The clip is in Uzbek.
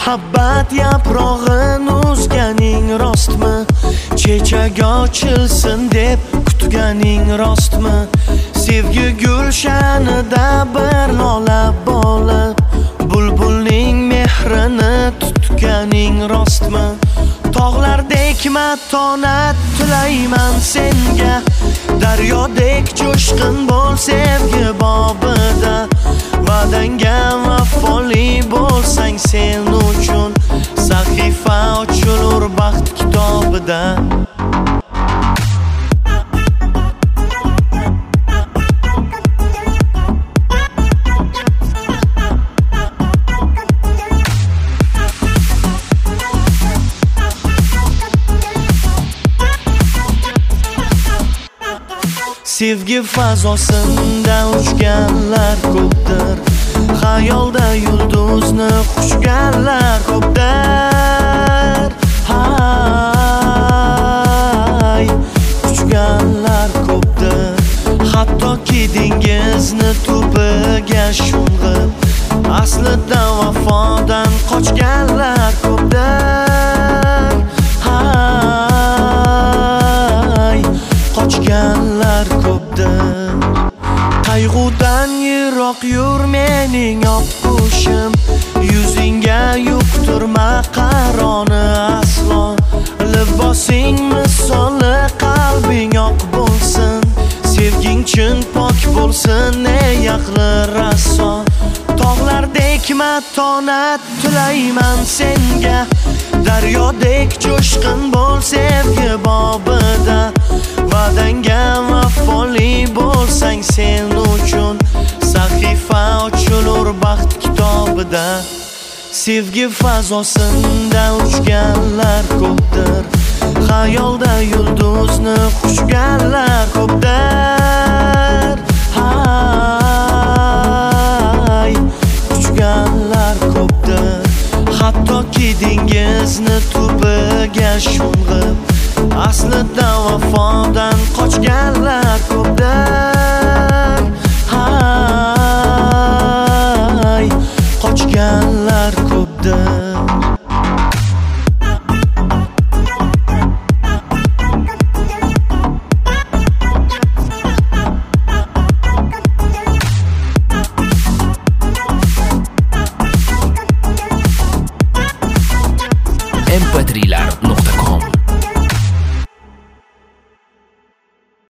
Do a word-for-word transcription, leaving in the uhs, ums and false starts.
Muhabbat yaprog'in uzganing rostmi? Chechak ochilsin deb kutganing rostmi? Sevgi gulshanida bir lola bo'lib bulbulning mehrini tutganing rostmi? Tog'lardek matonat tilayman senga, daryodek jo'shqin bo'l sevgi bobida. Va'danga vafoli bo'lsang sen uchun sahifa ochilur baxt kitobida. Sevgi fazosinda uchganlar ko'pdir, xayolda yulduzni quchganlar ko'pdir. Hay, quchganlar ko'pdir. Hattoki dengizni tubiga sho'ng'ib, aslida vafodan qochganlar ko'pdir. Hay, qochganlar ko'pdir. Qayg'udan yiroq yur mening oqqushim, yuzingga yuqtir maqaroni aslo. Libosing misoli qalbing oq bo'lsin, sevging chin pok bo'lsin ey aqli rasso. Tog'lardek matonat tilayman senga, daryodek jo'shqin bo'l sevgi bobida. Va'danga vafoli bo'lsang sen uchun sahifa ochilur baxt kitobida. Sevgi fazosinda uchganlar ko'pdir, xayolda yulduzni quchganlar ko'pdir.